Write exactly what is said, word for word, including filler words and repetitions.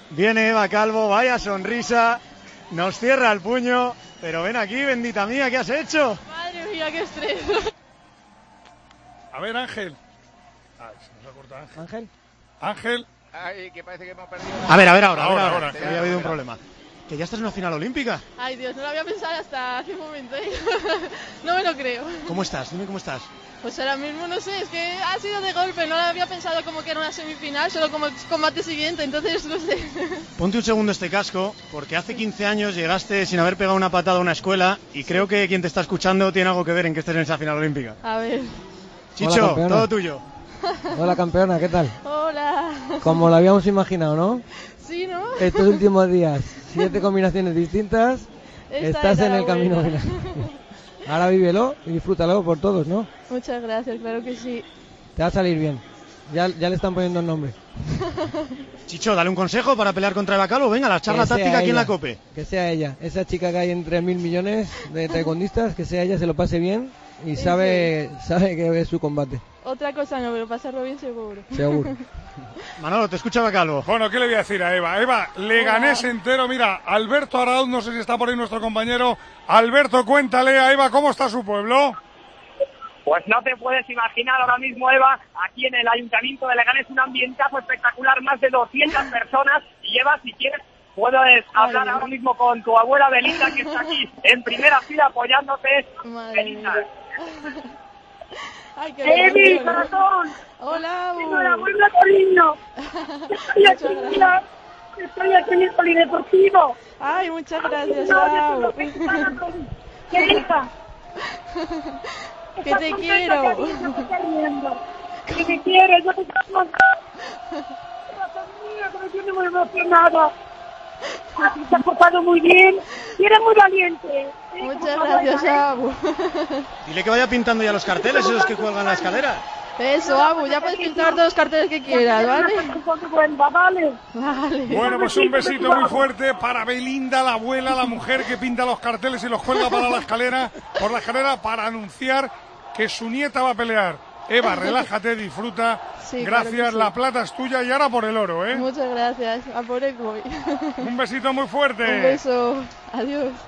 Viene Eva Calvo, vaya sonrisa, nos cierra el puño, pero ven aquí, bendita mía, ¿qué has hecho? Madre mía, qué estrés. A ver, Ángel. Ah, se nos ha cortado Ángel. Ángel. Ángel. Ay, que parece que hemos perdido. A ver, a ver, ahora, Ahora, ahora, ahora, ahora, que ahora. había habido un problema. Que ya estás en una final olímpica. Ay, Dios, no lo había pensado hasta hace un momento, ¿eh? No me lo creo. ¿Cómo estás? Dime cómo estás. Pues ahora mismo no sé, es que ha sido de golpe, no lo había pensado como que era una semifinal, solo como el combate siguiente, entonces no sé. Ponte un segundo este casco, porque hace quince años llegaste sin haber pegado una patada a una escuela y creo que quien te está escuchando tiene algo que ver en que estés en esa final olímpica. A ver. Chicho, Hola, todo tuyo. Hola, campeona, ¿qué tal? Hola. Como lo habíamos imaginado, ¿no? Sí, ¿no? Estos últimos días, siete combinaciones distintas, Esta estás en el camino enhorabuena. final. Ahora vívelo y disfrútalo por todos, ¿no? Muchas gracias, claro que sí. Te va a salir bien. Ya, ya le están poniendo el nombre. Chicho, dale un consejo para pelear contra Eva Calvo. Venga, la charla Que sea táctica aquí en ella, la COPE. Que sea ella, esa chica que hay entre mil millones de taekwondistas, que sea ella, se lo pase bien y Sí, sabe, sabe que es su combate. Otra cosa no, pero pasarlo bien seguro. Seguro. Manolo, te escucha Eva Calvo. Bueno, ¿qué le voy a decir a Eva? Eva, Leganés entero. Mira, Alberto Arauz, no sé si está por ahí nuestro compañero. Alberto, cuéntale a Eva cómo está su pueblo. Pues no te puedes imaginar ahora mismo, Eva, aquí en el Ayuntamiento de Leganés, un ambientazo espectacular, más de doscientas personas. Y Eva, si quieres, puedes hablar ahora mismo con tu abuela Belinda, que está aquí en primera fila apoyándote. Madre Belinda. mía. Ay, qué ¡Evi, emoción. corazón! Hola, Bu. ¡Enhorabuena, cariño! Estoy aquí, mira, estoy aquí en el polideportivo. Ay, muchas gracias, No, yo Au. tengo que estar con- ¿Qué hija? Que te quiero. Cariño, que estás riendo. Que te quiero, yo te quiero un montón. Corazón mío, que me tiene muy emocionada. Te has portado muy bien y eres muy valiente. Sí, Muchas como gracias, abuela, Abu. Dile que vaya pintando ya los carteles, esos que cuelgan la escalera. Eso, Abu, ya puedes pintar todos los carteles que ¿eh? quieras, ¿vale? Vale. Vale. Bueno, pues un besito muy fuerte para Belinda, la abuela, la mujer que pinta los carteles y los cuelga para la escalera, por la escalera, para anunciar que su nieta va a pelear. Eva, relájate, disfruta. Sí, claro Gracias, que sí. la plata es tuya y ahora por el oro, ¿eh? Muchas gracias. A por él voy. Un besito muy fuerte. Un beso. Adiós.